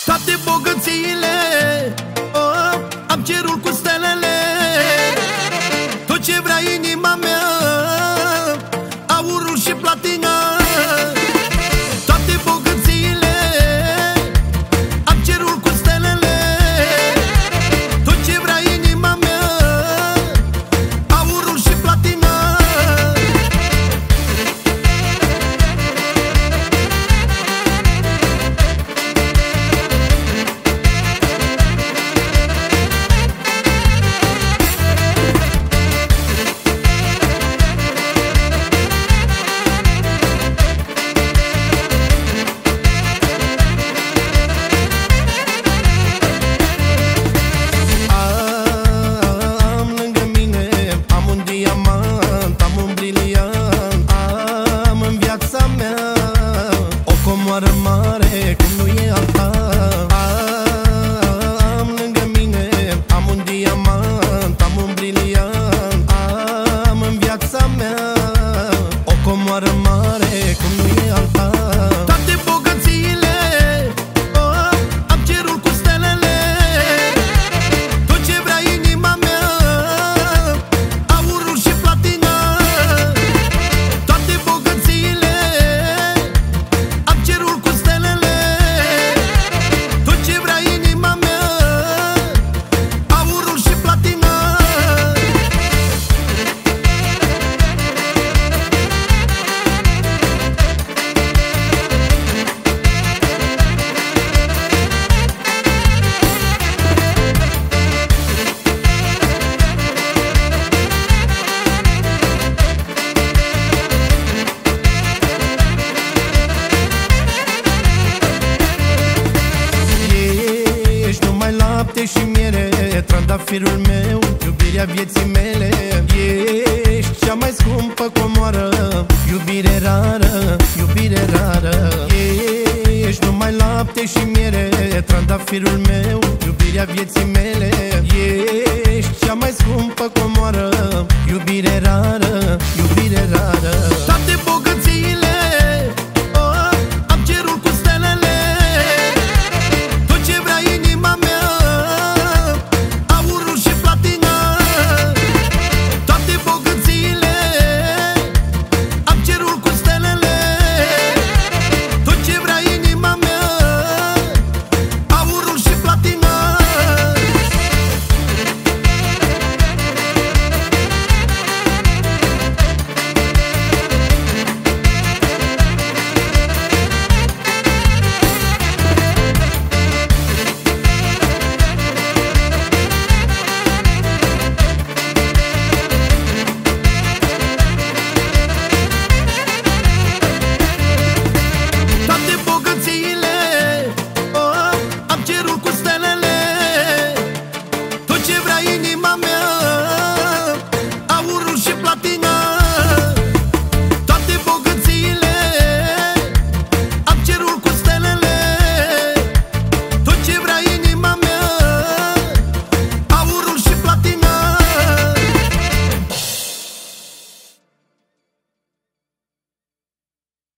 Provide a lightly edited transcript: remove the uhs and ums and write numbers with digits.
Toate bogățiile, oh, am cerul cu stelele. Tot ce vrea inima mea, aurul și platina. Toate bogățiile, am cerul cu stelele. Tot ce vrea inima mea, aurul și platina. Comoară mare, cum nu e alta. Am lângă mine, am un diamant, am un briliant. Am în viața mea o comoară mare, cum nu e alta. Toate bogățiile, oh, am cerul cu stelele. Tot ce vrea inima mea, aurul și platina. Toate bogățiile, am cerul cu stelele. Tot ce vrea inima mea, aurul și platina. Lapte și miere, trandafirul meu, iubirea vieții mele. Ești cea mai scumpă comoară, iubire rară, iubire rară. Ești numai lapte și miere, trandafirul meu, iubirea vieții mele. Ești cea mai scumpă comoară, iubire rară, iubire rară.